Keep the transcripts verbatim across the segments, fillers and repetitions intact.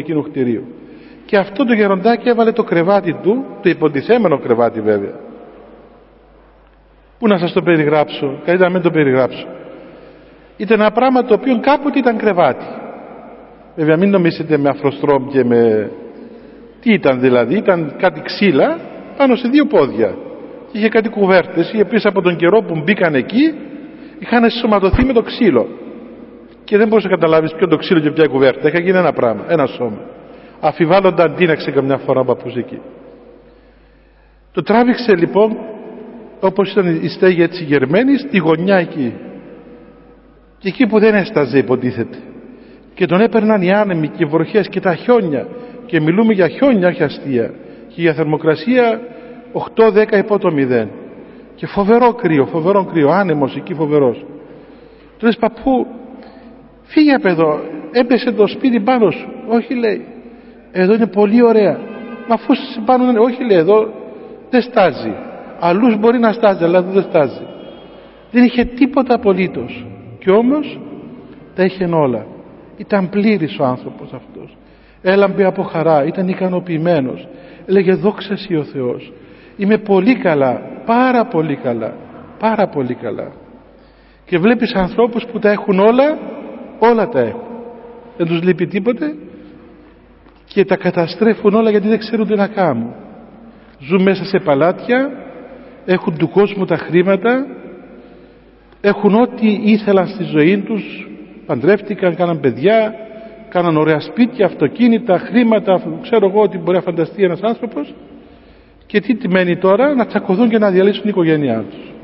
εκείνου κτηρίου. Και αυτό το γεροντάκι έβαλε το κρεβάτι του, το υποτιθέμενο κρεβάτι βέβαια. Πού να σας το περιγράψω, καλύτερα να μην το περιγράψω. Ήταν ένα πράγμα το οποίο κάποτε ήταν κρεβάτι. Βέβαια μην νομίσετε με αφροστρόμ και με... Τι ήταν δηλαδή, ήταν κάτι ξύλα πάνω σε δύο πόδια. Είχε κάτι κουβέρτες, είχε πίσω από τον καιρό που μπήκαν εκεί, είχαν σωματωθεί με το ξύλο. Και δεν μπορούσε να καταλάβεις ποιο το ξύλο και ποια κουβέρτα. Είχα γίνει ένα πράγμα, ένα σώμα. Αφιβάλλοντα αντίναξε καμιά φορά ο παππούς εκεί. Το τράβηξε λοιπόν, όπως ήταν η στέγη έτσι γερμένη, στη γωνιά εκεί. Και εκεί που δεν έσταζε υποτίθεται. Και τον έπαιρναν οι άνεμοι και οι βροχές και τα χιόνια. Και μιλούμε για χιόνια, όχι αστεία. Και για θερμοκρασία οκτώ δέκα υπό το μηδέν. Και φοβερό κρύο, φοβερό κρύο, άνεμος εκεί φοβερός. Του λες, παππού, φύγε από εδώ, έπεσε το σπίτι πάνω σου. Όχι, λέει, εδώ είναι πολύ ωραία. Μα αφού πάνω είναι, όχι, λέει, εδώ δεν στάζει. Αλλούς μπορεί να στάζει, αλλά εδώ δεν στάζει. Δεν είχε τίποτα απολύτως. Και όμως τα είχε όλα. Ήταν πλήρης ο άνθρωπος αυτός. Έλαμπε από χαρά, ήταν ικανοποιημένος. Έλεγε, δόξα σοι ο Θεός. Είμαι πολύ καλά, πάρα πολύ καλά, πάρα πολύ καλά. Και βλέπεις ανθρώπους που τα έχουν όλα, όλα τα έχουν. Δεν τους λείπει τίποτε και τα καταστρέφουν όλα γιατί δεν ξέρουν τι να κάνουν. Ζουν μέσα σε παλάτια, έχουν του κόσμου τα χρήματα, έχουν ό,τι ήθελαν στη ζωή τους, παντρεύτηκαν, κάναν παιδιά, κάναν ωραία σπίτια, αυτοκίνητα, χρήματα, ξέρω εγώ ότι μπορεί να φανταστεί ένας άνθρωπος. Και τι τι μένει τώρα, να τσακωθούν και να διαλύσουν την οικογένειά τους.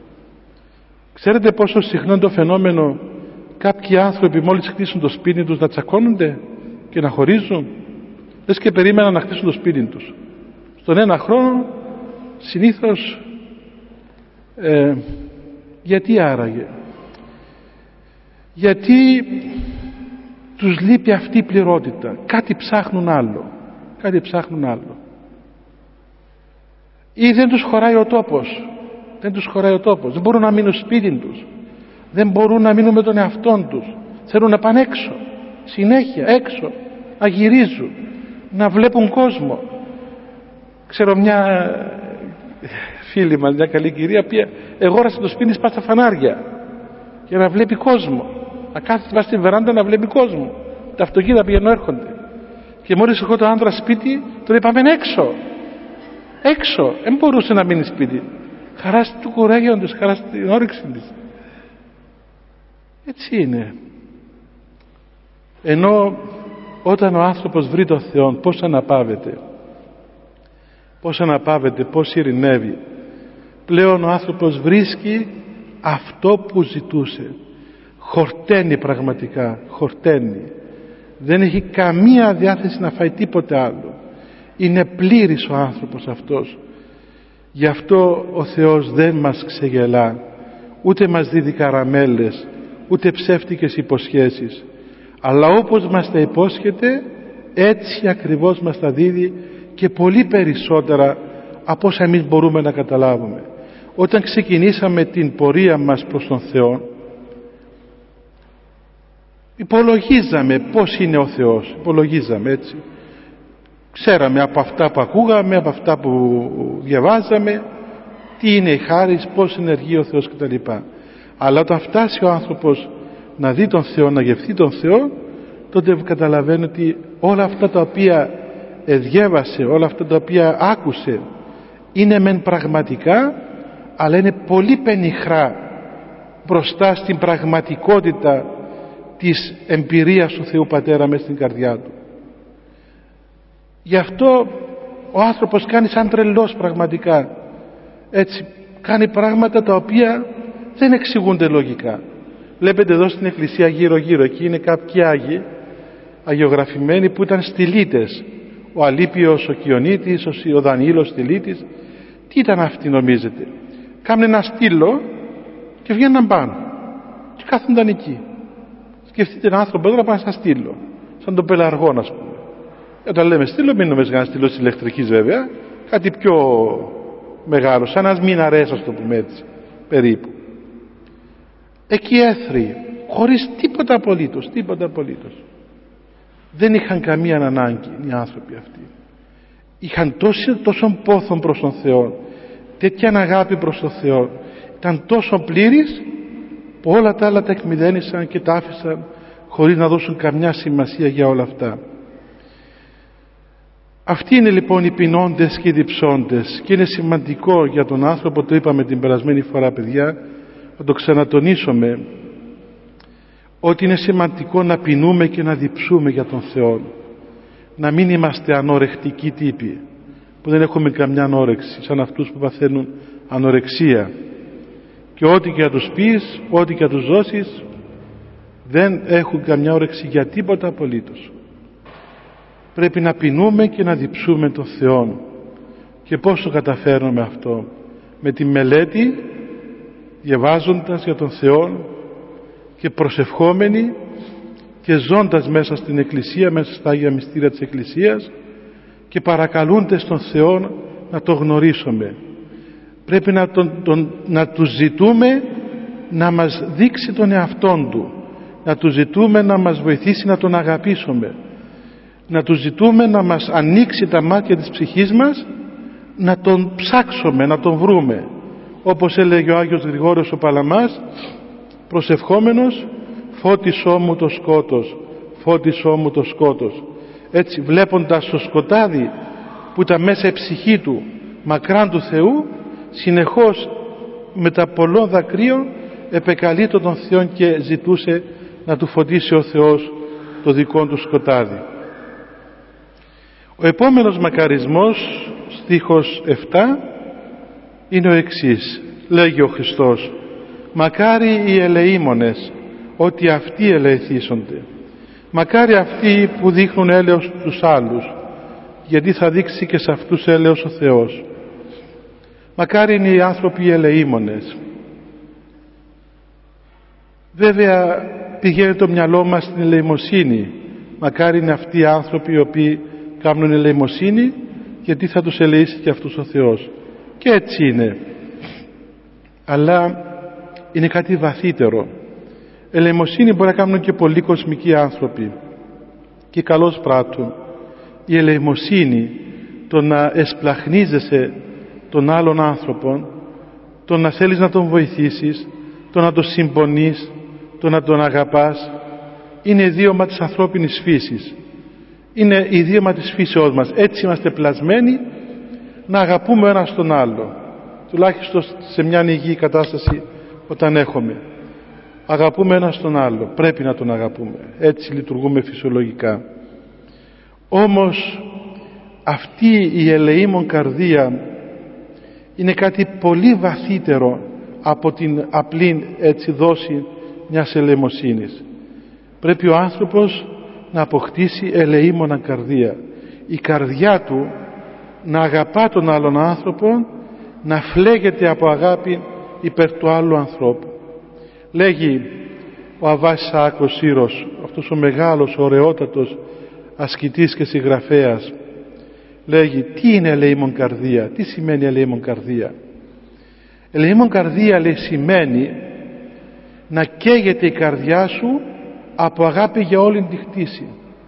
Ξέρετε πόσο συχνό είναι το φαινόμενο κάποιοι άνθρωποι μόλις χτίσουν το σπίτι τους να τσακώνονται και να χωρίζουν? Λες και περίμεναν να χτίσουν το σπίτι τους. Στον ένα χρόνο συνήθως ε, γιατί άραγε? Γιατί τους λείπει αυτή η πληρότητα. Κάτι ψάχνουν άλλο. Κάτι ψάχνουν άλλο. Ή δεν τους χωράει ο τόπος. Δεν τους χωράει ο τόπος. Δεν μπορούν να μείνουν σπίτι τους. Δεν μπορούν να μείνουν με τον εαυτόν τους. Θέλουν να πάνε έξω. Συνέχεια έξω. Να γυρίζουν. Να βλέπουν κόσμο. Ξέρω μια φίλη μας, μια καλή κυρία, που εγόρασε το σπίτι της στα φανάρια για να βλέπει κόσμο. Να κάθεται στη βεράντα να βλέπει κόσμο. Τα αυτοκίνητα πηγαίνουν έρχονται. Και μόλις ερχόταν ο άντρας σπίτι, τον είπαμε έξω. Έξω. Δεν μπορούσε να μείνει σπίτι. Χαρά του κουράγιον της, χαρά στην όρεξη της. Έτσι είναι. Ενώ όταν ο άνθρωπος βρει τον Θεό, πώς αναπαύεται. Πώς αναπαύεται, πώς ειρηνεύει. Πλέον ο άνθρωπος βρίσκει αυτό που ζητούσε. Χορταίνει πραγματικά, χορταίνει. Δεν έχει καμία διάθεση να φάει τίποτε άλλο. Είναι πλήρης ο άνθρωπος αυτός. Γι' αυτό ο Θεός δεν μας ξεγελά, ούτε μας δίδει καραμέλες, ούτε ψεύτικες υποσχέσεις, αλλά όπως μας τα υπόσχεται, έτσι ακριβώς μας τα δίδει και πολύ περισσότερα από όσα εμείς μπορούμε να καταλάβουμε. Όταν ξεκινήσαμε την πορεία μας προς τον Θεό, υπολογίζαμε πώς είναι ο Θεός, υπολογίζαμε έτσι. Ξέραμε από αυτά που ακούγαμε, από αυτά που διαβάζαμε, τι είναι η χάρις, πώς ενεργεί ο Θεός κτλ. Αλλά όταν φτάσει ο άνθρωπος να δει τον Θεό, να γευθεί τον Θεό, τότε καταλαβαίνει ότι όλα αυτά τα οποία διέβασε, όλα αυτά τα οποία άκουσε, είναι μεν πραγματικά, αλλά είναι πολύ πενιχρά μπροστά στην πραγματικότητα της εμπειρίας του Θεού Πατέρα μέσα στην καρδιά του. Γι' αυτό ο άνθρωπος κάνει σαν τρελός πραγματικά. Έτσι κάνει πράγματα τα οποία δεν εξηγούνται λογικά. Βλέπετε εδώ στην εκκλησία γύρω γύρω, εκεί είναι κάποιοι Άγιοι αγιογραφημένοι που ήταν στυλίτες. Ο Αλίπιος, ο Κιονίτης, ο Δανιήλος στυλίτης. Τι ήταν αυτοί νομίζετε? Κάμουν ένα στήλο και βγαίνουν πάνω και κάθονταν εκεί. Σκεφτείτε έναν άνθρωπο εδώ να πάνε σαν στήλο, σαν τον πελαργό, ας πούμε. Όταν λέμε στήλο, μην νομίζετε ένα στήλο της ηλεκτρικής βέβαια, κάτι πιο μεγάλο, σαν ένας μιναρές, ας το πούμε έτσι, περίπου. Εκεί έθροι, χωρίς τίποτα απολύτως, τίποτα απολύτως. δεν είχαν καμία ανάγκη οι άνθρωποι αυτοί. Είχαν τόσο, τόσο πόθον προς τον Θεό, τέτοια αγάπη προς τον Θεό, ήταν τόσο πλήρης που όλα τα άλλα τα εκμηδένισαν και τα άφησαν χωρίς να δώσουν καμιά σημασία για όλα αυτά. Αυτοί είναι λοιπόν οι πεινώντες και οι διψώντες, και είναι σημαντικό για τον άνθρωπο, το είπαμε την περασμένη φορά παιδιά, να το ξανατονίσουμε, ότι είναι σημαντικό να πεινούμε και να διψούμε για τον Θεό, να μην είμαστε ανορεκτικοί τύποι που δεν έχουμε καμιά ανόρεξη, σαν αυτούς που παθαίνουν ανορεξία, και ό,τι και να τους πεις, ό,τι και να τους δώσεις, δεν έχουν καμιά όρεξη για τίποτα απολύτως. Πρέπει να πεινούμε και να διψούμε τον Θεό. Και πώς το καταφέρνουμε αυτό? Με τη μελέτη, διαβάζοντας για τον Θεό και προσευχόμενοι και ζώντας μέσα στην Εκκλησία, μέσα στα Άγια Μυστήρια της Εκκλησίας, και παρακαλούνται τον Θεό να το γνωρίσουμε. Πρέπει να, τον, τον, να του ζητούμε να μας δείξει τον εαυτόν Του, να του ζητούμε να μας βοηθήσει να τον αγαπήσουμε, να του ζητούμε να μας ανοίξει τα μάτια της ψυχής μας, να τον ψάξουμε, να τον βρούμε, όπως έλεγε ο Άγιος Γρηγόριος ο Παλαμάς προσευχόμενος, φώτισό μου το σκότος, φώτισό μου το σκότος. Έτσι, βλέποντας το σκοτάδι που ήταν μέσα η ψυχή του μακράν του Θεού, συνεχώς με τα πολλών δακρύων επεκαλείτο τον Θεό και ζητούσε να του φωτίσει ο Θεός το δικό του σκοτάδι. Ο επόμενος μακαρισμός, στίχος επτά, είναι ο εξής. Λέγει ο Χριστός: μακάρι οι ελεήμονες, ότι αυτοί ελεηθήσονται. Μακάρι αυτοί που δείχνουν έλεος στους άλλους, γιατί θα δείξει και σε αυτούς έλεος ο Θεός. Μακάρι είναι οι άνθρωποι οι ελεήμονες. Βέβαια πηγαίνει το μυαλό μας στην ελεημοσύνη. Μακάρι είναι αυτοί οι άνθρωποι οι οποίοι κάνουν ελεημοσύνη, γιατί θα τους ελεήσει και αυτούς ο Θεός. Και έτσι είναι. Αλλά είναι κάτι βαθύτερο. Ελεημοσύνη μπορεί να κάνουν και πολλοί κοσμικοί άνθρωποι και καλώς πράττουν. Η ελεημοσύνη, το να εσπλαχνίζεσαι τον άλλον άνθρωπον, το να θέλεις να τον βοηθήσεις, το να τον συμπονείς, το να τον αγαπάς, είναι ιδίωμα της ανθρώπινης φύσης. Είναι ιδίωμα της φύσεώς μας. Έτσι είμαστε πλασμένοι να αγαπούμε ο ένας τον άλλο, τουλάχιστον σε μια υγιή κατάσταση όταν έχουμε. Αγαπούμε ένας τον άλλο, πρέπει να τον αγαπούμε, έτσι λειτουργούμε φυσιολογικά. Όμως αυτή η ελεήμων καρδία είναι κάτι πολύ βαθύτερο από την απλή έτσι δόση μιας ελεημοσύνης. Πρέπει ο άνθρωπος να αποκτήσει ελεήμονα καρδία, η καρδιά του να αγαπά τον άλλον άνθρωπο, να φλέγεται από αγάπη υπέρ του άλλου ανθρώπου. Λέγει ο Αββάς Ισαάκος Σύρος, αυτός ο μεγάλος, ωραιότατος ασκητής και συγγραφέας, λέγει: τι είναι ελεήμων καρδία, τι σημαίνει ελεήμων καρδία? Ελεήμων καρδία, λέει, σημαίνει να καίγεται η καρδιά σου από αγάπη για όλη τη χτίση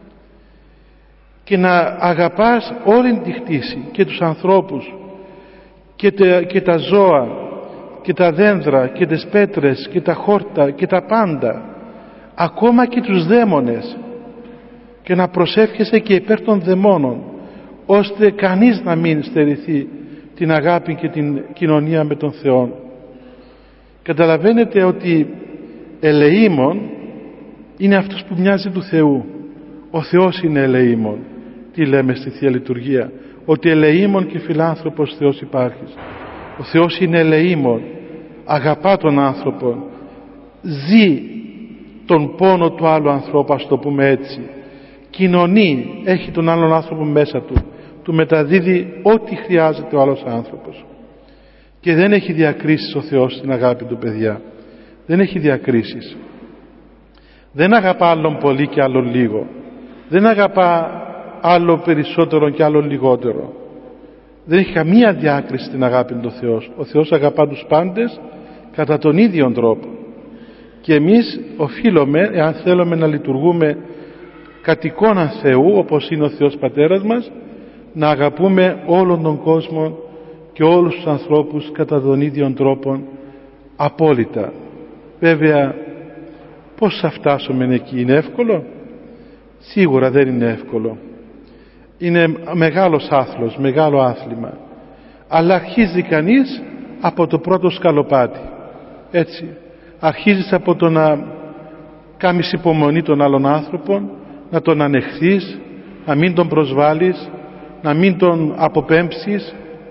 και να αγαπάς όλη τη χτίση και τους ανθρώπους και τα, και τα ζώα και τα δένδρα και τις πέτρες και τα χόρτα και τα πάντα, ακόμα και τους δαίμονες, και να προσεύχεσαι και υπέρ των δαιμόνων, ώστε κανείς να μην στερηθεί την αγάπη και την κοινωνία με τον Θεό. Καταλαβαίνετε ότι ελεήμων είναι αυτός που μοιάζει του Θεού. Ο Θεός είναι ελεήμων. Τι λέμε στη Θεία Λειτουργία? Ότι ελεήμων και φιλάνθρωπος Θεός υπάρχεις. Ο Θεός είναι ελεήμων, αγαπά τον άνθρωπο, ζει τον πόνο του άλλου ανθρώπου, ας το πούμε έτσι, κοινωνεί, έχει τον άλλον άνθρωπο μέσα του, του μεταδίδει ό,τι χρειάζεται ο άλλος άνθρωπος, και δεν έχει διακρίσεις ο Θεός στην αγάπη του, παιδιά. Δεν έχει διακρίσεις. Δεν αγαπά άλλον πολύ και άλλον λίγο, δεν αγαπά άλλο περισσότερο και άλλο λιγότερο. Δεν έχει καμία διάκριση στην αγάπη του Θεός. Ο Θεός αγαπά τους πάντες κατά τον ίδιο τρόπο, και εμείς οφείλουμε, εάν θέλουμε να λειτουργούμε κατ' εικόνα Θεού, όπως είναι ο Θεός Πατέρας μας, να αγαπούμε όλον τον κόσμο και όλους τους ανθρώπους κατά τον ίδιο τρόπο απόλυτα. Βέβαια, πώς θα φτάσουμε εκεί? Είναι εύκολο? Σίγουρα δεν είναι εύκολο. Είναι μεγάλος άθλος, μεγάλο άθλημα. Αλλά αρχίζει κανείς από το πρώτο σκαλοπάτι. Έτσι. Αρχίζεις από το να κάνεις υπομονή των άλλων άνθρωπων, να τον ανεχθείς, να μην τον προσβάλλεις, να μην τον αποπέμψεις.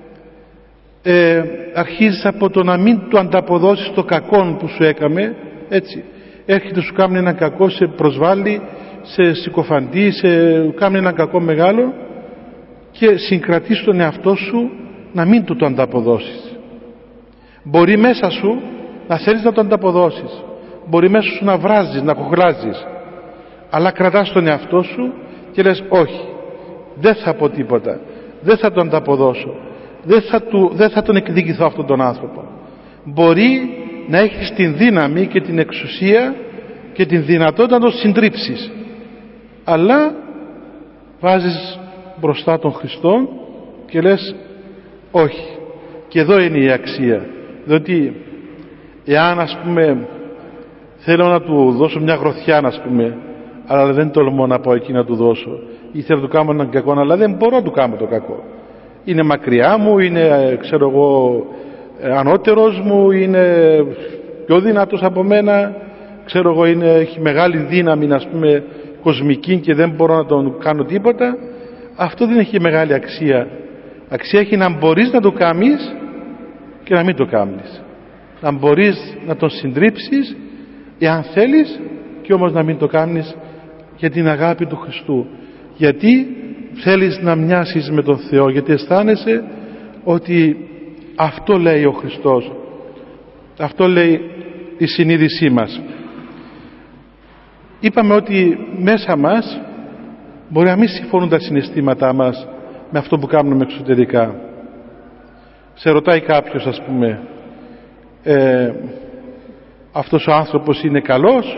Ε, αρχίζεις από το να μην του ανταποδώσεις το κακό που σου έκαμε. Έτσι. Έρχεται σου κάνει ένα κακό, σε προσβάλλει, σε συκοφαντεί, σε κάνει ένα κακό μεγάλο και συγκρατείς τον εαυτό σου να μην του το ανταποδώσεις. Μπορεί μέσα σου να θέλεις να το ανταποδώσεις, μπορεί μέσα σου να βράζεις, να κοχλάζεις, αλλά κρατάς τον εαυτό σου και λες όχι, δεν θα πω τίποτα, δεν θα τον ανταποδώσω, δεν θα, του, δεν θα τον εκδικηθώ αυτόν τον άνθρωπο. Μπορεί να έχεις την δύναμη και την εξουσία και την δυνατότητα να τον συντρίψεις, αλλά βάζεις μπροστά τον Χριστό και λες όχι. Και εδώ είναι η αξία, διότι εάν ας πούμε θέλω να του δώσω μια γροθιά, ας πούμε, αλλά δεν τολμώ να πάω εκεί να του δώσω, ή θέλω να του κάνω έναν κακό, αλλά δεν μπορώ να του κάνω το κακό, είναι μακριά μου, είναι ξέρω εγώ ανώτερος μου, είναι πιο δυνατός από μένα, ξέρω εγώ, είναι, έχει μεγάλη δύναμη, ας πούμε, κοσμική, και δεν μπορώ να τον κάνω τίποτα. Αυτό δεν έχει μεγάλη αξία. Αξία έχει να μπορείς να το κάνεις και να μην το κάνεις, να μπορείς να τον συντρίψεις εάν θέλεις, και όμως να μην το κάνεις για την αγάπη του Χριστού, γιατί θέλεις να μοιάσεις με τον Θεό, γιατί αισθάνεσαι ότι αυτό λέει ο Χριστός, αυτό λέει η συνείδησή μας. Είπαμε ότι μέσα μας μπορεί να μην συμφωνούν τα συναισθήματά μας με αυτό που κάνουμε εξωτερικά. Σε ρωτάει κάποιος, ας πούμε, ε, αυτός ο άνθρωπος είναι καλός,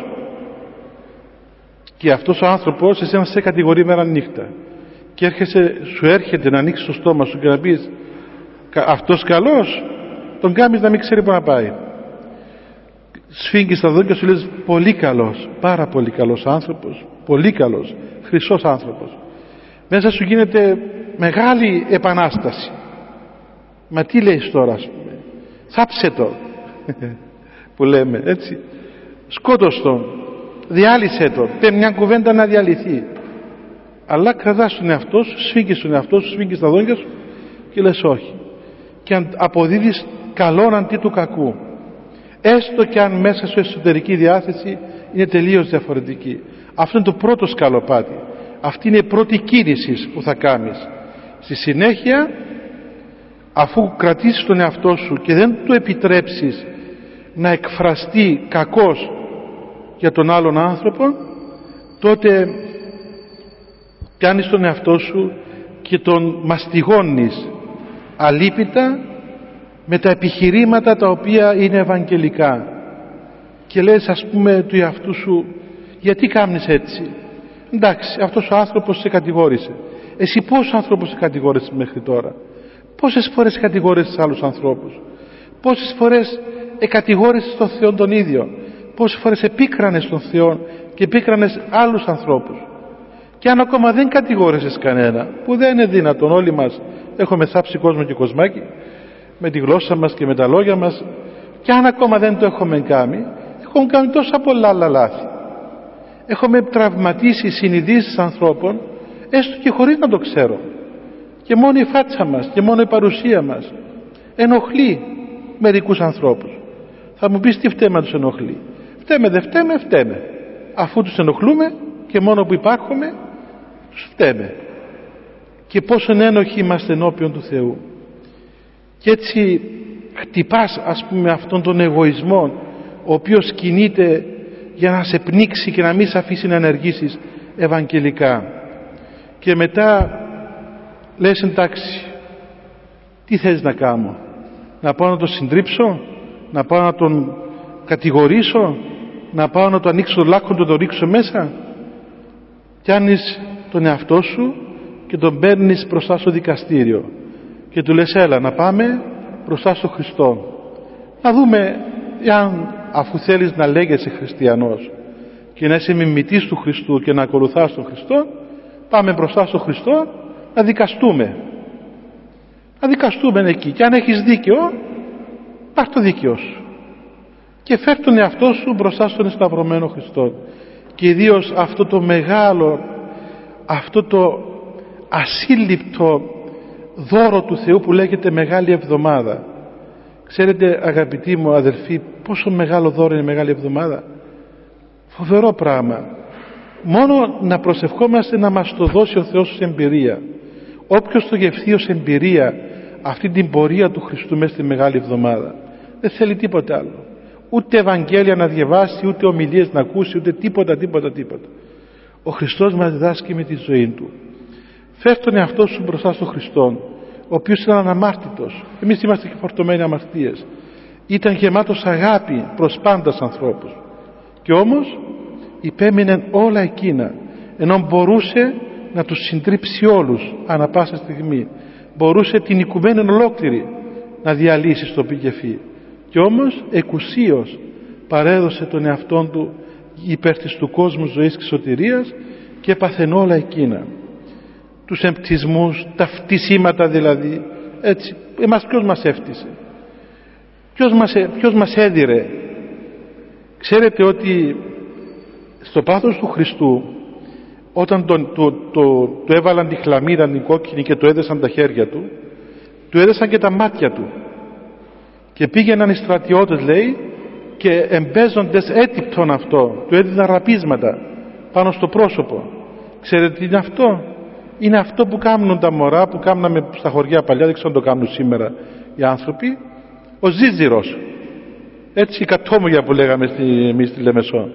και αυτός ο άνθρωπος εσένα σε κατηγορεί μέρα νύχτα, και έρχεσαι, σου έρχεται να ανοίξεις το στόμα σου και να πεις αυτός καλός, τον κάνεις να μην ξέρει που να πάει. Σφίγγεις τα δόντια σου, λες πολύ καλός, πάρα πολύ καλός άνθρωπος, πολύ καλός, χρυσός άνθρωπος. Μέσα σου γίνεται μεγάλη επανάσταση. Μα τι λέεις τώρα, ας πούμε, θάψε το που λέμε, έτσι, σκότωσ' τον, διάλυσέ τον, πέ μια κουβέντα να διαλυθεί. Αλλά κρατάς τον εαυτό σου, σφίγγεις τον εαυτό σου, σφίγγεις τα δόντια σου και λες όχι, και αποδίδεις καλόν αντί του κακού, έστω και αν μέσα σου εσωτερική διάθεση είναι τελείως διαφορετική. Αυτό είναι το πρώτο σκαλοπάτι, αυτή είναι η πρώτη κίνηση που θα κάνεις. Στη συνέχεια, αφού κρατήσεις τον εαυτό σου και δεν του επιτρέψεις να εκφραστεί κακός για τον άλλον άνθρωπο, τότε κάνεις τον εαυτό σου και τον μαστιγώνεις αλίπητα με τα επιχειρήματα τα οποία είναι ευαγγελικά, και λες, ας πούμε, του εαυτού σου, γιατί κάνεις έτσι? Εντάξει, αυτός ο άνθρωπος σε κατηγόρησε, εσύ πόσους ανθρώπους σε κατηγόρησες μέχρι τώρα? Πόσες φορές κατηγόρησες άλλους ανθρώπους? Πόσες φορές εκατηγόρησες τον Θεό τον ίδιο? Πόσες φορές επίκρανες τον Θεό και επίκρανες άλλους ανθρώπους? Και αν ακόμα δεν κατηγόρησες κανένα, που δεν είναι δυνατόν, όλοι μας έχουμε θάψει κόσμο και κοσμάκι με τη γλώσσα μας και με τα λόγια μας, και αν ακόμα δεν το έχουμε κάνει, έχουμε κάνει τόσα πολλά άλλα λάθη, έχουμε τραυματίσει συνειδήσεις ανθρώπων, έστω και χωρίς να το ξέρω, και μόνο η φάτσα μας και μόνο η παρουσία μας ενοχλεί μερικούς ανθρώπους. Θα μου πεις τι φταίμε να τους ενοχλεί? Φταίμε δεν φταίμε, φταίμε, αφού τους ενοχλούμε και μόνο που υπάρχουμε τους φταίμε. Και πόσο ένοχοι είμαστε ενώπιον του Θεού. Και έτσι χτυπάς, ας πούμε, αυτόν τον εγωισμό, ο οποίος κινείται για να σε πνίξει και να μην σε αφήσει να ενεργήσεις ευαγγελικά. Και μετά λες, εντάξει, τι θες να κάνω? Να πάω να τον συντρίψω, να πάω να τον κατηγορήσω, να πάω να το ανοίξω το λάκκο, να το ρίξω μέσα? πιάνεις τον εαυτό σου και τον παίρνεις μπροστά στο δικαστήριο και του λες έλα να πάμε μπροστά στο Χριστό να δούμε εάν, αφού θέλεις να λέγεσαι χριστιανός και να είσαι μιμητής του Χριστού και να ακολουθάς τον Χριστό, πάμε μπροστά στο Χριστό να δικαστούμε να δικαστούμε εκεί και αν έχεις δίκαιο πάρ' το δίκαιο σου και φέρ' τον εαυτό σου μπροστά στον σταυρωμένο Χριστό. Και ιδίως αυτό το μεγάλο, αυτό το ασύλληπτο δώρο του Θεού που λέγεται Μεγάλη Εβδομάδα. Ξέρετε αγαπητοί μου αδελφοί, πόσο μεγάλο δώρο είναι η Μεγάλη Εβδομάδα. Φοβερό πράγμα. Μόνο να προσευχόμαστε να μας το δώσει ο Θεός ως εμπειρία. Όποιος το γευθεί ως εμπειρία αυτή την πορεία του Χριστού μέσα στη Μεγάλη Εβδομάδα, δεν θέλει τίποτε άλλο. Ούτε Ευαγγέλια να διαβάσει, ούτε ομιλίες να ακούσει, ούτε τίποτα, τίποτα, τίποτα. Ο Χριστός μας διδάσκει με τη ζωή Του. Φέρ' τον εαυτό σου μπροστά στον Χριστό, ο οποίος ήταν αναμάρτητος. Εμείς είμαστε και φορτωμένοι αμαρτίες. Ήταν γεμάτος αγάπη προς πάντας ανθρώπους. Και όμως υπέμεινε όλα εκείνα, ενώ μπορούσε να τους συντρίψει όλους ανά πάσα στιγμή. Μπορούσε την οικουμένη ολόκληρη να διαλύσει στο πηγεφή. Και όμως εκουσίως παρέδωσε τον εαυτόν του υπέρ της του κόσμου ζωής και σωτηρίας και έπαθεν όλα εκείνα. Τους εμπτισμούς, τα φτισήματα δηλαδή, έτσι. Εμάς ποιος μας έφτισε, ποιος μας, ποιος μας έδιρε. Ξέρετε ότι στο πάθος του Χριστού, όταν τον, το, το, το έβαλαν τη χλαμίδα την κόκκινη και το έδεσαν τα χέρια του, του έδεσαν και τα μάτια του και πήγαιναν οι στρατιώτες, λέει, και εμπέζοντες έτυπτον αυτό, του έδιναν ραπίσματα πάνω στο πρόσωπο. Ξέρετε τι είναι αυτό? Είναι αυτό που κάνουν τα μωρά, που κάναμε στα χωριά παλιά, δεν ξέρω αν το κάνουν σήμερα οι άνθρωποι, ο ζίζυρος, έτσι, η κατόμογια που λέγαμε στη, εμείς στη Λεμεσό.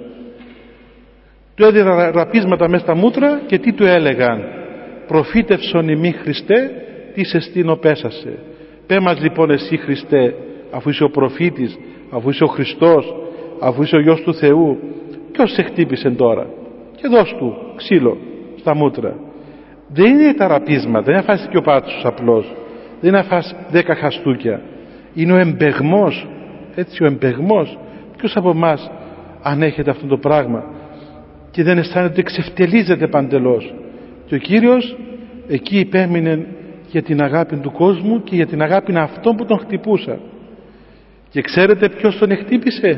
Του έδιναν ραπίσματα μέσα στα μούτρα και τι του έλεγαν? Προφήτευσον ημί Χριστέ, τι σε στήνω πέσασε. Πέ μας λοιπόν εσύ Χριστέ, αφού είσαι ο προφήτης, αφού είσαι ο Χριστός, αφού είσαι ο Υιός του Θεού, ποιος σε χτύπησε τώρα? Και δώσ' του ξύλο στα μούτρα. Δεν είναι τα ραπίσματα, δεν είναι να φας και ο πάτσος απλώς, δεν είναι να φας δέκα χαστούκια. Είναι ο εμπεγμός, έτσι, ο εμπεγμός. Ποιος από εμάς ανέχεται αυτό το πράγμα και δεν αισθάνεται ότι εξευτελίζεται παντελώς? Και ο Κύριος εκεί υπέμεινε για την αγάπη του κόσμου και για την αγάπη αυτών που τον χτυπούσαν. Και ξέρετε ποιος τον χτύπησε?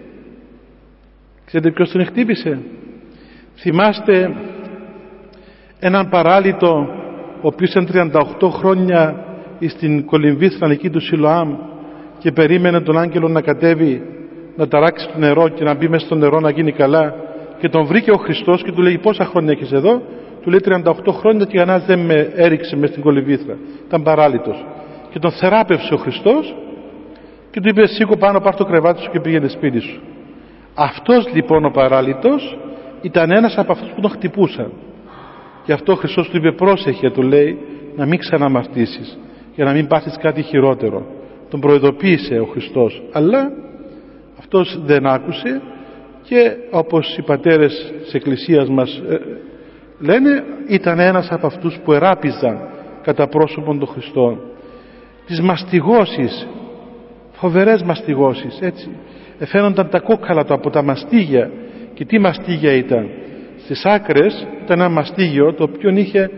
Ξέρετε ποιος τον χτύπησε? Θυμάστε έναν παράλυτο, ο οποίος ήταν τριάντα οκτώ χρόνια στην κολυμβήθρα εκεί του Σιλοάμ και περίμενε τον άγγελο να κατέβει, να ταράξει το νερό και να μπει μέσα στο νερό να γίνει καλά, και τον βρήκε ο Χριστός και του λέει πόσα χρόνια έχεις εδώ? Του λέει τριάντα οκτώ χρόνια και κανένας δεν με έριξε μες στην κολυμβήθρα, ήταν παράλυτος. Και τον θεράπευσε ο Χριστός και του είπε σήκω πάνω, πάρ' το κρεβάτι σου και πήγαινε σπίτι σου. Αυτός λοιπόν ο παράλυτος ήταν ένας από αυτούς που τον χτυπούσαν. Γι' αυτό ο Χριστός του είπε πρόσεχε, του λέει, να μην ξαναμαρτήσεις, για να μην πάθεις κάτι χειρότερο. Τον προειδοποίησε ο Χριστός, αλλά αυτός δεν άκουσε και όπως οι πατέρες της Εκκλησίας μας ε, λένε, ήταν ένας από αυτούς που εράπιζαν κατά πρόσωπον των Χριστών. Τις μαστιγώσεις, φοβερές μαστιγώσεις, έτσι. Εφαίνονταν τα κόκκαλα του από τα μαστίγια. Και τι μαστίγια ήταν? Στις άκρες ήταν ένα μαστίγιο το οποίο είχε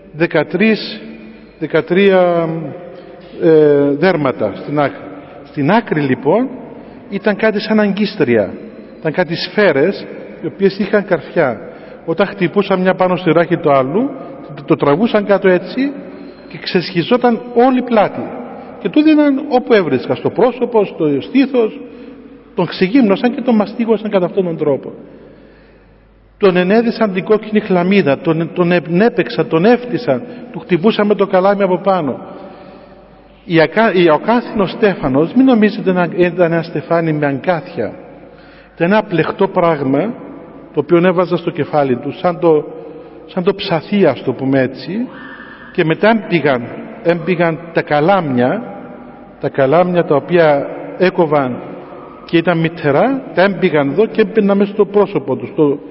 δεκατρία ε, δέρματα στην άκρη. Στην άκρη λοιπόν ήταν κάτι σαν αγκίστρια, ήταν κάτι σφαίρες οι οποίες είχαν καρφιά. Όταν χτυπούσαν μια πάνω στη ράχη του άλλου, το τραβούσαν κάτω έτσι και ξεσχιζόταν όλη η πλάτη και του δίναν όπου έβρισκα, στο πρόσωπο, στο στήθος, τον ξεγύμνωσαν και τον μαστίγωσαν κατά αυτόν τον τρόπο. Τον ενέδυσαν την κόκκινη χλαμίδα, τον, τον έπαιξαν, τον έφτισαν, του χτυπούσαν με το καλάμι από πάνω. Η, ο Ακάθινος Στέφανος, μην νομίζετε να ήταν ένα στεφάνι με αγκάθια, ήταν ένα πλεχτό πράγμα το οποίο έβαζα στο κεφάλι του σαν το, σαν το ψαθί, ας το πούμε έτσι, και μετά έμπηγαν, έμπηγαν τα καλάμια, τα καλάμια τα οποία έκοβαν και ήταν μυτερά, τα έμπηγαν εδώ και έμπαιναν μέσα στο πρόσωπο του, στο,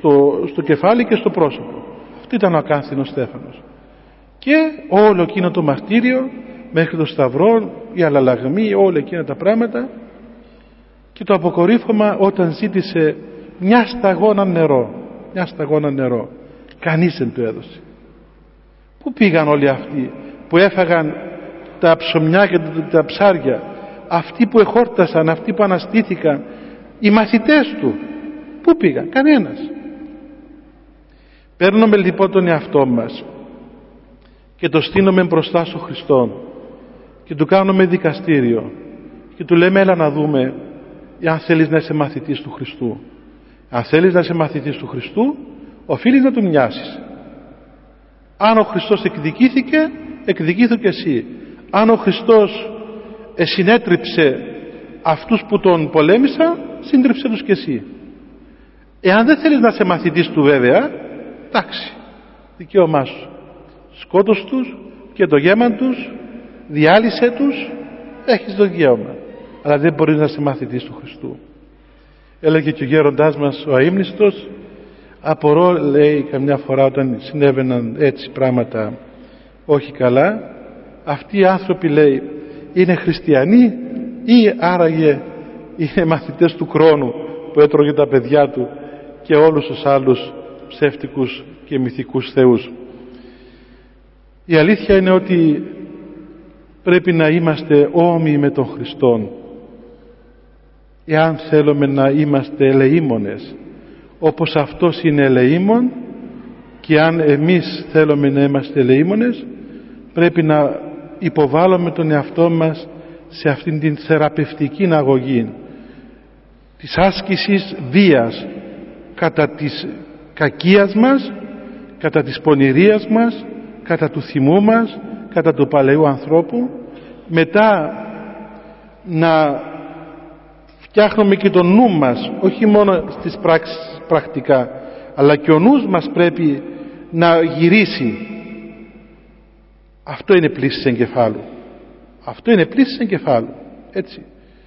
στο, στο κεφάλι και στο πρόσωπο. Αυτό ήταν ο ακάνθινος Στέφανος. Και όλο εκείνο το μαρτύριο μέχρι το σταυρό, η αλλαλαγμή, όλα εκείνα τα πράγματα, και το αποκορύφωμα όταν ζήτησε μια σταγόνα νερό, μια σταγόνα νερό, κανείς δεν του έδωσε. Πού πήγαν όλοι αυτοί που έφαγαν τα ψωμιά και τα ψάρια, αυτοί που εχόρτασαν, αυτοί που αναστήθηκαν, οι μαθητές του? Πού πήγαν? Κανένας. Παίρνουμε λοιπόν τον εαυτό μας και το στείνουμε μπροστά στον Χριστό και του κάνουμε δικαστήριο και του λέμε, έλα να δούμε αν θέλεις να είσαι μαθητής του Χριστού. Αν θέλεις να είσαι μαθητής του Χριστού, οφείλεις να του μοιάσεις. Αν ο Χριστός εκδικήθηκε, εκδικήθου και εσύ. Αν ο Χριστός συνέτριψε αυτούς που τον πολέμησαν, σύντριψε τους και εσύ. Εάν δεν θέλεις να είσαι μαθητής του, βέβαια, εντάξει, δικαίωμά σου. Σκότωσ' τους και το γέμα τους, διάλυσέ τους, έχεις το δικαίωμα. Αλλά δεν μπορείς να είσαι μαθητής του Χριστού. Έλεγε και ο γέροντάς μας ο αείμνηστος, απορώ, λέει, καμιά φορά όταν συνέβαιναν έτσι πράγματα όχι καλά, αυτοί οι άνθρωποι, λέει, είναι χριστιανοί ή άραγε είναι μαθητές του χρόνου που έτρωγε τα παιδιά του και όλους τους άλλους ψεύτικους και μυθικούς θεούς. Η αλήθεια είναι ότι πρέπει να είμαστε όμοιοι με τον Χριστόν, εάν θέλουμε να είμαστε ελεήμονες όπως αυτός είναι ελεήμων, και αν εμείς θέλουμε να είμαστε ελεήμονες, πρέπει να υποβάλλουμε τον εαυτό μας σε αυτήν την θεραπευτική αγωγή της άσκησης βίας κατά της κακίας μας, κατά της πονηρίας μας, κατά του θυμού μας, κατά του παλαιού ανθρώπου. Μετά να φτιάχνουμε και τον νου μας, όχι μόνο στις πράξεις πρακτικά, αλλά και ο νους μας πρέπει να γυρίσει. Αυτό είναι πλήση εγκεφάλου. Αυτό είναι πλήση εγκεφάλου. Έτσι.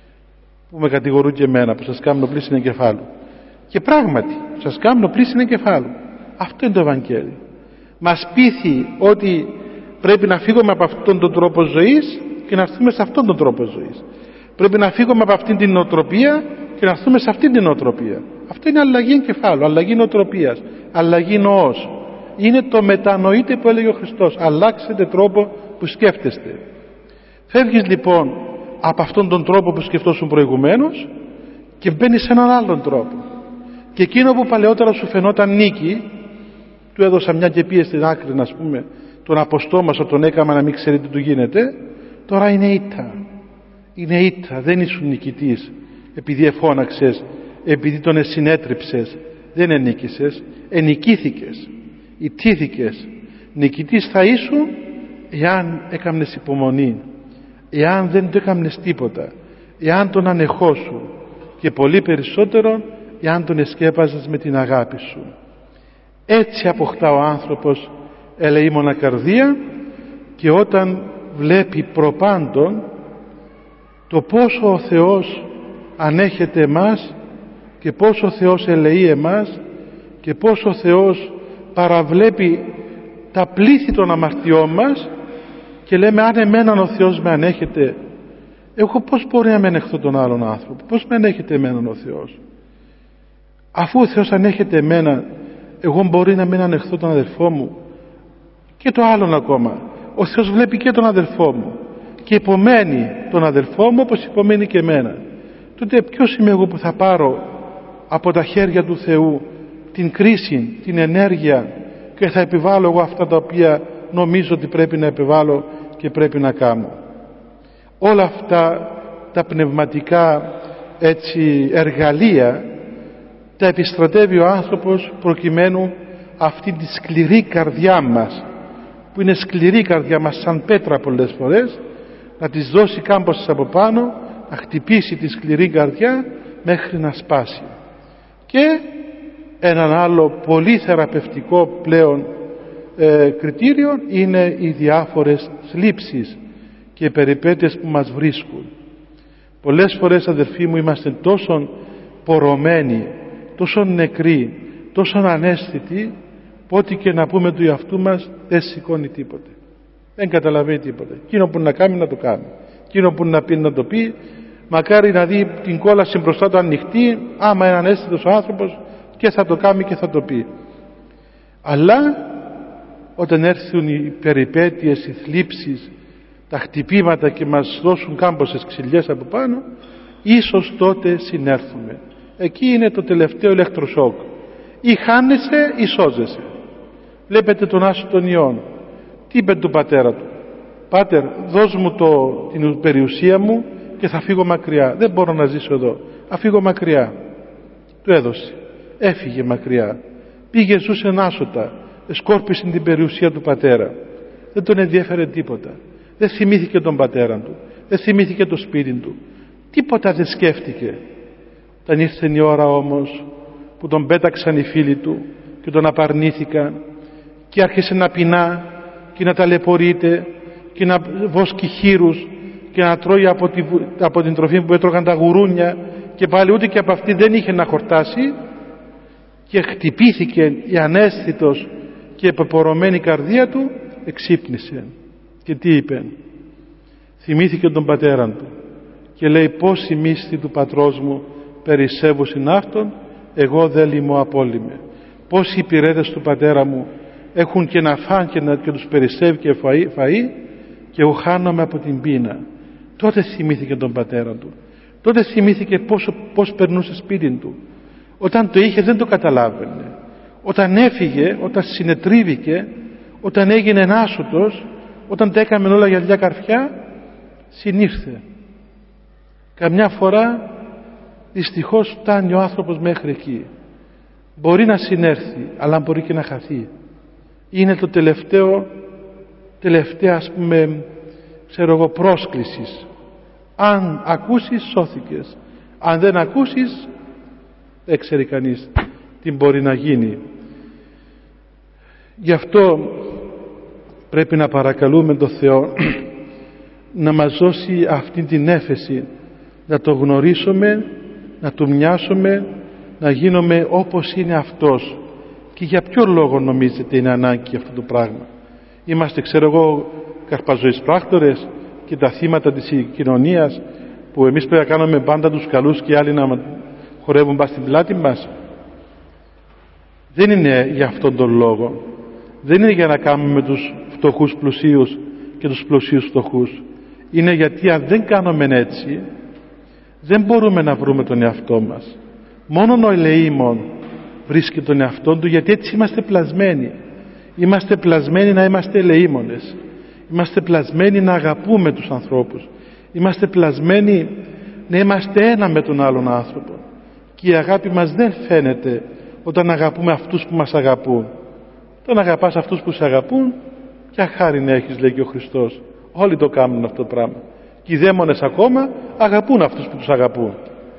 Που με κατηγορούν και εμένα που σας κάνω πλήση εγκεφάλου. Και πράγματι σας κάνω πλήση εγκεφάλου. Αυτό είναι το Ευαγγέλιο. Μας πείθει ότι πρέπει να φύγουμε από αυτόν τον τρόπο ζωής και να έρθουμε σε αυτόν τον τρόπο ζωής. Πρέπει να φύγουμε από αυτήν την νοοτροπία και να έρθουμε σε αυτήν την νοοτροπία. Αυτό είναι αλλαγή εγκεφάλου, αλλαγή νοοτροπίας, αλλαγή νοός. Είναι το μετανοείτε που έλεγε ο Χριστός. Αλλάξετε τρόπο που σκέφτεστε. Φεύγεις λοιπόν από αυτόν τον τρόπο που σκεφτόσουν προηγουμένως και μπαίνεις σε έναν άλλον τρόπο. Και εκείνο που παλαιότερα σου φαινόταν νίκη, του έδωσα μια και πίεση στην άκρη, να πούμε, τον αποστόμασο τον έκαμα να μην ξέρει τι του γίνεται, τώρα είναι ήττα. Είναι ήττα, δεν ήσουν νικητής επειδή εφώναξες, επειδή τον εσυνέτριψες. Δεν ενίκησες, ενικήθηκες, ητήθηκες. Νικητής θα ήσουν εάν έκαμνες υπομονή, εάν δεν το έκαμνες τίποτα, εάν τον ανεχόσου, και πολύ περισσότερο εάν τον εσκέπαζες με την αγάπη σου. Έτσι αποκτά ο άνθρωπος ελεήμονα καρδία, και όταν βλέπει προπάντων το πόσο ο Θεός ανέχεται εμάς και πόσο ο Θεός ελεεί εμάς και πόσο ο Θεός παραβλέπει τα πλήθη των αμαρτιών μας, και λέμε, αν εμένα ο Θεός με ανέχεται, εγώ πώς μπορεί να με ανεχθώ τον άλλον άνθρωπο? Πώς με ανέχεται εμένα ο Θεός? Αφού ο Θεός ανέχεται εμένα, εγώ μπορεί να μην ανεχθώ τον αδελφό μου? Και το άλλον ακόμα, ο Θεός βλέπει και τον αδελφό μου και υπομένει τον αδελφό μου όπως υπομένει και εμένα. Τότε ποιος είμαι εγώ που θα πάρω από τα χέρια του Θεού την κρίση, την ενέργεια, και θα επιβάλλω εγώ αυτά τα οποία νομίζω ότι πρέπει να επιβάλλω και πρέπει να κάνω? Όλα αυτά τα πνευματικά έτσι εργαλεία τα επιστρατεύει ο άνθρωπος προκειμένου αυτή τη σκληρή καρδιά μας, που είναι σκληρή καρδιά μας σαν πέτρα πολλές φορές, να της δώσει κάμποσες από πάνω, να χτυπήσει τη σκληρή καρδιά μέχρι να σπάσει. Και έναν άλλο πολύ θεραπευτικό πλέον ε, κριτήριο είναι οι διάφορες θλίψεις και περιπέτειες που μας βρίσκουν. Πολλές φορές, αδελφοί μου, είμαστε τόσο πορωμένοι, τόσο νεκροί, τόσο αναίσθητη που ό,τι και να πούμε του εαυτού μας δεν σηκώνει τίποτε, δεν καταλαβαίνει τίποτε. Εκείνο που να κάνει να το κάνει, εκείνο που να πει να το πει. Μακάρι να δει την κόλαση μπροστά του ανοιχτή, άμα είναι αναίσθητος ο άνθρωπος, και θα το κάνει και θα το πει. Αλλά όταν έρθουν οι περιπέτειες, οι θλίψεις, τα χτυπήματα και μας δώσουν κάμποσες ξυλιές από πάνω, ίσως τότε συνέρθουμε. Εκεί είναι το τελευταίο ηλεκτροσόκ. Ή χάνεσαι ή σώζεσαι. Βλέπετε τον Άσο των Ιών. Τι είπε του πατέρα του? Πάτερ, δώσ' μου το, την περιουσία μου και θα φύγω μακριά. Δεν μπορώ να ζήσω εδώ. Θα φύγω μακριά. Του έδωσε. Έφυγε μακριά. Πήγε, ζούσε άσωτα. Σκόρπισε την περιουσία του πατέρα. Δεν τον ενδιέφερε τίποτα. Δεν θυμήθηκε τον πατέρα του. Δεν θυμήθηκε το σπίτι του. Τίποτα δεν σκέφτηκε. Όταν ήρθε η ώρα όμως που τον πέταξαν οι φίλοι του και τον απαρνήθηκαν και άρχισε να πεινά και να ταλαιπωρείται και να βόσκει χείρους και να τρώει από, τη, από την τροφή που έτρωγαν τα γουρούνια και πάλι ούτε και από αυτή δεν είχε να χορτάσει, και χτυπήθηκε η αναίσθητος και επεπορωμένη καρδία του, εξύπνησε. Και τι είπε? Θυμήθηκε τον πατέρα του και λέει: πόσοι μίσθοι του πατρός μου περισσεύουσιν αυτόν, εγώ δεν λυμώ απόλυμε. Πόσοι υπηρέτες του πατέρα μου έχουν και να φάνε και, να, και τους περισσεύει και φαΐ, φαΐ, και εγώ χάνομαι από την πείνα. Τότε θυμήθηκε τον πατέρα του. Τότε θυμήθηκε πόσο, πώς περνούσε σπίτι του. Όταν το είχε δεν το καταλάβαινε. Όταν έφυγε, όταν συνετρίβηκε, όταν έγινε άσωτος, όταν τα έκαμε όλα για μια καρφιά, συνήρθε. Καμιά φορά δυστυχώς φτάνει ο άνθρωπος μέχρι εκεί. Μπορεί να συνέρθει, αλλά μπορεί και να χαθεί. Είναι το τελευταίο, τελευταία ας πούμε, ξέρω εγώ, πρόσκλησης. Αν ακούσεις, σώθηκες. Αν δεν ακούσεις, δεν ξέρει κανείς τι μπορεί να γίνει. Γι' αυτό πρέπει να παρακαλούμε τον Θεό να μας δώσει αυτή την έφεση, να το γνωρίσουμε, να του μοιάσουμε, να γίνουμε όπως είναι Αυτός. Και για ποιο λόγο νομίζετε είναι ανάγκη αυτό το πράγμα? Είμαστε, ξέρω εγώ, καρπαζοείς πράκτορες και τα θύματα της κοινωνίας που εμείς πρέπει να κάνουμε πάντα τους καλούς και οι άλλοι να χορεύουν πας στην πλάτη μας? Δεν είναι για αυτόν τον λόγο. Δεν είναι για να κάνουμε τους φτωχούς πλουσίους και τους πλουσίους φτωχούς. Είναι γιατί αν δεν κάνουμε έτσι, δεν μπορούμε να βρούμε τον εαυτό μας. Μόνον ο ελεήμων βρίσκει τον εαυτό του, γιατί έτσι είμαστε πλασμένοι. Είμαστε πλασμένοι να είμαστε ελεήμονες. Είμαστε πλασμένοι να αγαπούμε τους ανθρώπους. Είμαστε πλασμένοι να είμαστε ένα με τον άλλον άνθρωπο. Και η αγάπη μας δεν φαίνεται όταν αγαπούμε αυτούς που μας αγαπούν. Όταν αγαπάς αυτούς που σε αγαπούν, ποια χάρη να έχεις, λέει και ο Χριστός. Όλοι το κάνουν αυτό το πράγμα. Και οι δαίμονες ακόμα αγαπούν αυτούς που τους αγαπούν.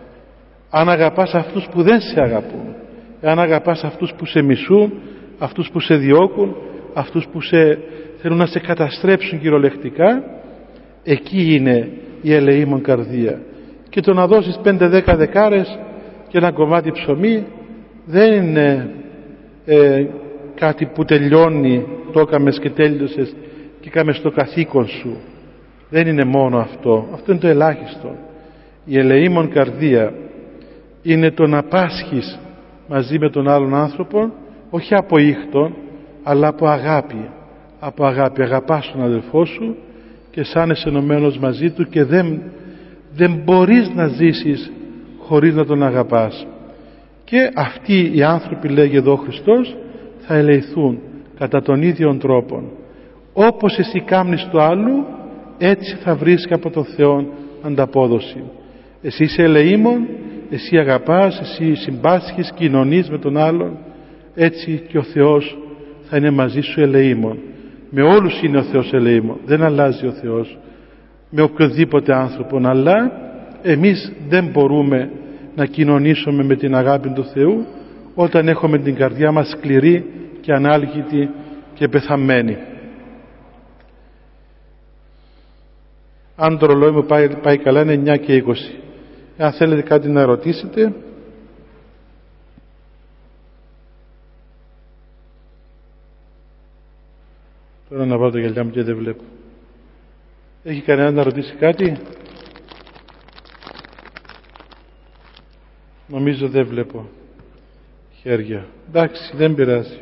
Αν αγαπάς αυτούς που δεν σε αγαπούν, αν αγαπάς αυτούς που σε μισούν, αυτούς που σε διώκουν, αυτούς που σε, θέλουν να σε καταστρέψουν κυριολεκτικά, εκεί είναι η ελεήμων καρδία. Και το να δώσεις πέντε δέκα δεκάρες και ένα κομμάτι ψωμί δεν είναι ε, κάτι που τελειώνει, το έκαμες και τέλειωσες και έκαμες το καθήκον σου. Δεν είναι μόνο αυτό. Αυτό είναι το ελάχιστο. Η ελεήμων καρδία είναι το να πάσχεις μαζί με τον άλλον άνθρωπο, όχι από ήχτον, αλλά από αγάπη. Από αγάπη. Αγαπάς τον αδελφό σου και σαν είσαι ενωμένος μαζί του και δεν, δεν μπορείς να ζήσεις χωρίς να τον αγαπάς. Και αυτοί οι άνθρωποι, λέγει εδώ ο Χριστός, θα ελεηθούν κατά τον ίδιο τρόπο. Όπως εσύ κάμνεις το άλλου, έτσι θα βρίσκει από τον Θεό ανταπόδοση. Εσύ είσαι ελεήμων, εσύ αγαπάς, εσύ συμπάσχεις, κοινωνείς με τον άλλον, έτσι και ο Θεός θα είναι μαζί σου ελεήμων. Με όλους είναι ο Θεός ελεήμων, δεν αλλάζει ο Θεός με οποιοδήποτε άνθρωπον, αλλά εμείς δεν μπορούμε να κοινωνήσουμε με την αγάπη του Θεού όταν έχουμε την καρδιά μας σκληρή και ανάλγητη και πεθαμένη. Αν το ρολόι μου πάει, πάει καλά, είναι εννιά και είκοσι. Αν θέλετε κάτι να ρωτήσετε. Τώρα να βάλω τα γυαλιά μου και δεν βλέπω. Έχει κανένα να ρωτήσει κάτι? Νομίζω δεν βλέπω χέρια. Εντάξει, δεν πειράζει.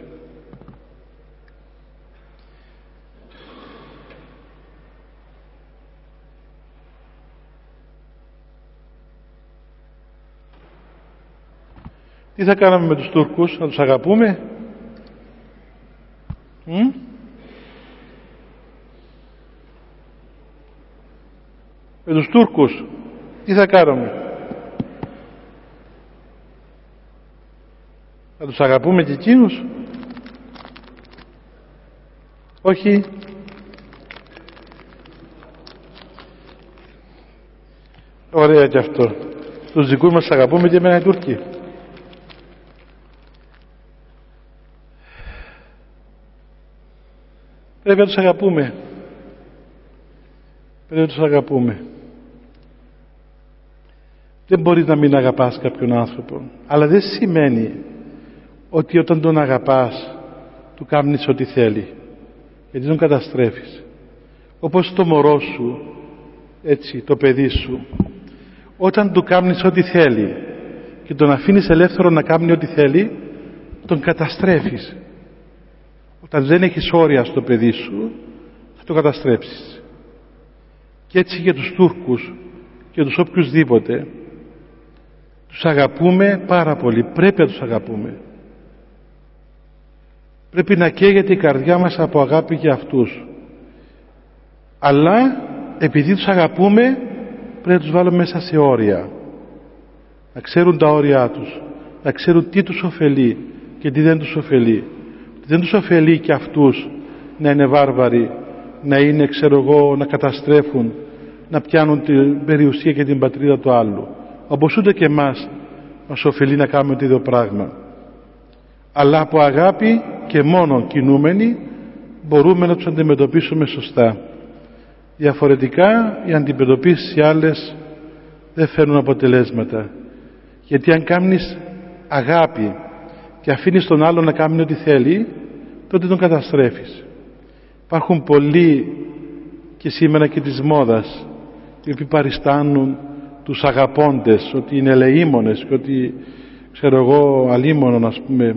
Τι θα κάναμε με τους Τούρκους, να τους αγαπούμε? Μ? Με τους Τούρκους τι θα κάνουμε? Να τους αγαπούμε και εκείνους? Όχι. Ωραία και αυτό. Τους δικούς μας αγαπούμε και εμένα οι Τούρκοι. Πρέπει να τους αγαπούμε. Πρέπει να τους αγαπούμε. Δεν μπορείς να μην αγαπάς κάποιον άνθρωπο, αλλά δεν σημαίνει ότι όταν τον αγαπάς του κάνεις ό,τι θέλει, γιατί τον καταστρέφεις. Όπως το μωρό σου, έτσι, το παιδί σου, όταν του κάνεις ό,τι θέλει και τον αφήνεις ελεύθερο να κάνει ό,τι θέλει, τον καταστρέφεις. Όταν δεν έχεις όρια στο παιδί σου, θα το καταστρέψεις. Και έτσι για τους Τούρκους και τους οποιουσδήποτε, τους αγαπούμε πάρα πολύ. Πρέπει να τους αγαπούμε. Πρέπει να καίγεται η καρδιά μας από αγάπη για αυτούς. Αλλά επειδή τους αγαπούμε, πρέπει να τους βάλουμε μέσα σε όρια. Να ξέρουν τα όρια τους. Να ξέρουν τι τους ωφελεί και τι δεν τους ωφελεί. Δεν τους ωφελεί και αυτούς να είναι βάρβαροι, να είναι, ξέρω εγώ, να καταστρέφουν, να πιάνουν την περιουσία και την πατρίδα του άλλου. Όπως ούτε και εμάς μας ωφελεί να κάνουμε το ίδιο πράγμα. Αλλά από αγάπη και μόνο κινούμενοι μπορούμε να τους αντιμετωπίσουμε σωστά. Διαφορετικά οι αντιμετωπίσεις οι άλλες δεν φέρνουν αποτελέσματα. Γιατί αν κάνεις αγάπη και αφήνεις τον άλλον να κάνει ό,τι θέλει, τότε τον καταστρέφεις. Υπάρχουν πολλοί και σήμερα και της μόδας οι οποίοι παριστάνουν τους αγαπώντες ότι είναι ελεήμονες και ότι, ξέρω εγώ, αλίμονον, ας πούμε,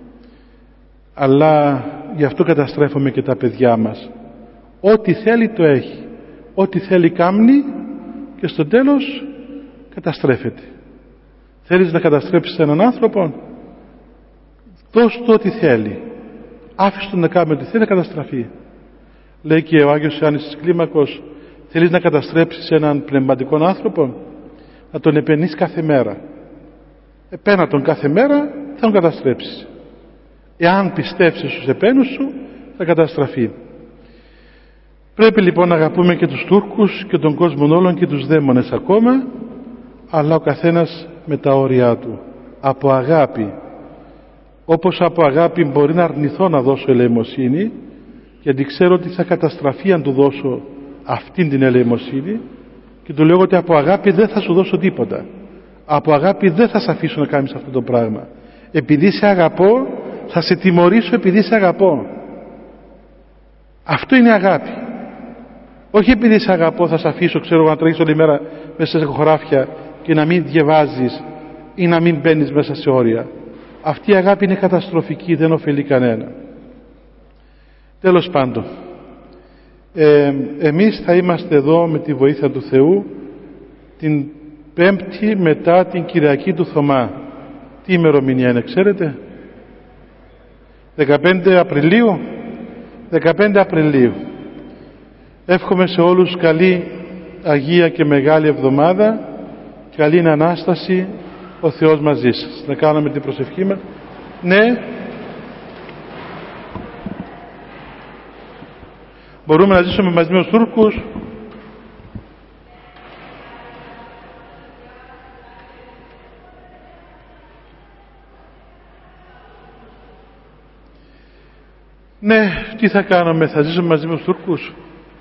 αλλά γι' αυτό καταστρέφουμε και τα παιδιά μας. Ό,τι θέλει το έχει, ό,τι θέλει κάμνει και στο τέλος καταστρέφεται. Θέλεις να καταστρέψεις έναν άνθρωπο, δώσ' του ό,τι θέλει, άφησε τον να κάνει ό,τι θέλει, να καταστραφεί. Λέει και ο Άγιος Ιωάννης της Κλίμακος, θέλεις να καταστρέψεις έναν πνευματικό άνθρωπο, να τον επενείς κάθε μέρα. Επένα τον κάθε μέρα, θα τον καταστρέψεις. Εάν πιστεύσεις στους επένους σου, θα καταστραφεί. Πρέπει λοιπόν να αγαπούμε και τους Τούρκους και τον κόσμο όλων και τους δαίμονες ακόμα, αλλά ο καθένας με τα όρια του, από αγάπη. Όπως από αγάπη μπορεί να αρνηθώ να δώσω ελεημοσύνη, γιατί ξέρω ότι θα καταστραφεί αν του δώσω αυτήν την ελεημοσύνη, και του λέω ότι από αγάπη δεν θα σου δώσω τίποτα. Από αγάπη δεν θα σε αφήσω να κάνεις αυτό το πράγμα. Επειδή σε αγαπώ, θα σε τιμωρήσω επειδή σε αγαπώ. Αυτό είναι αγάπη. Όχι επειδή σε αγαπώ θα σε αφήσω, ξέρω, να τρέχεις όλη μέρα μέσα σε χωράφια και να μην διαβάζεις ή να μην μπαίνεις μέσα σε όρια. Αυτή η αγάπη είναι καταστροφική, δεν ωφελεί κανένα. Τέλος πάντων, ε, εμείς θα είμαστε εδώ με τη βοήθεια του Θεού την Πέμπτη μετά την Κυριακή του Θωμά. Τι ημερομηνία είναι, ξέρετε? δεκαπέντε Απριλίου. δεκαπέντε Απριλίου. Εύχομαι σε όλους καλή Αγία και Μεγάλη Εβδομάδα, καλή Ανάσταση, ο Θεός μαζί σας. Να κάνουμε την προσευχή μας. Ναι. Μπορούμε να ζήσουμε μαζί με τους Τούρκους. Ναι, τι θα κάνουμε, θα ζήσουμε μαζί με τους Τούρκους?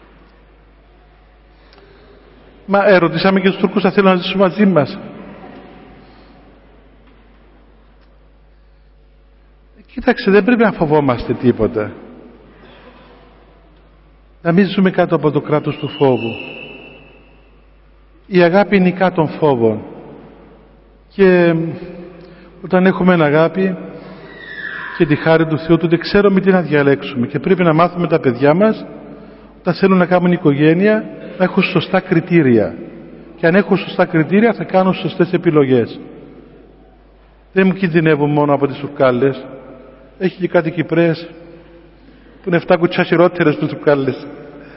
Μα ερωτήσαμε και τους Τούρκους θα θέλουν να ζήσουν μαζί μας. Κοίταξε, δεν πρέπει να φοβόμαστε τίποτα. να μην ζούμε κάτω από το κράτος του φόβου. Η αγάπη νικά των φόβων, και όταν έχουμε αγάπη και τη χάρη του Θεού, τότε ξέρουμε τι να διαλέξουμε, και πρέπει να μάθουμε τα παιδιά μας όταν θέλουν να κάνουν οικογένεια να έχουν σωστά κριτήρια, και αν έχουν σωστά κριτήρια θα κάνουν σωστές επιλογές. Δεν μου κινδυνεύουν μόνο από τις σουρκάλες, έχει και κάτι Κυπρές που είναι εφτά κουτσά χειρότερες του σουρκάλες.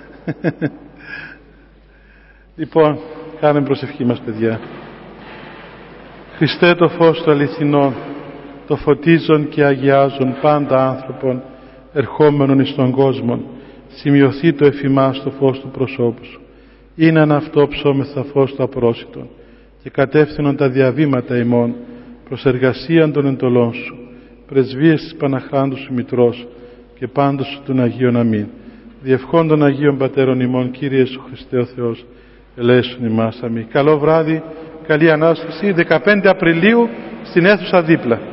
Λοιπόν, κάνουμε προσευχή μας, παιδιά. Χριστέ, το φως του αληθινών, το φωτίζον και αγιάζον πάντα άνθρωπον ερχόμενον εις τον κόσμο, σημειωθεί το εφημάς το φως του προσώπου σου. Είναι αν αυτό ψώμεθα φως του απρόσιτον και κατεύθυνον τα διαβήματα ημών προς εργασίαν των εντολών σου, πρεσβείες της Παναχράντου σου Μητρός και πάντως σου των Αγίων αμήν. Διευχών των Αγίων Πατέρων ημών, Κύριε Ιησού Χριστέ ο Θεός, ελέησον ημάς αμήν. Καλό βράδυ, καλή Ανάσταση, δεκαπέντε Απριλίου στην αίθουσα δίπλα.